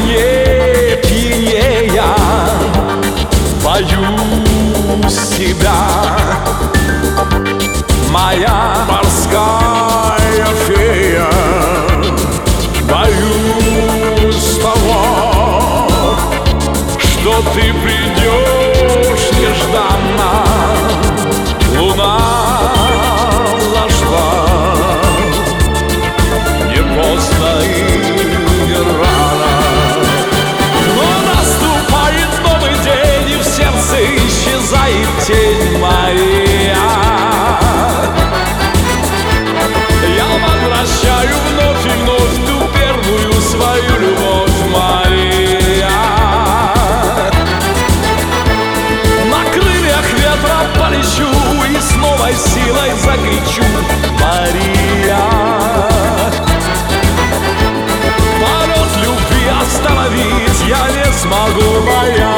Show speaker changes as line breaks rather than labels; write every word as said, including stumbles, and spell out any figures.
пьянее, пьянее боюсь тебя, моя морская фея. Боюсь того, что ты придешь нежданно. Луна зашла, не поздно и рано, но наступает новый день, и в сердце исчезает тень моя. Я возвращаю вновь и вновь ту первую свою любовь, моя. На крыльях ветра полечу и с новой силой закричу: Мария! Полет любви остановить я не смогу, моя.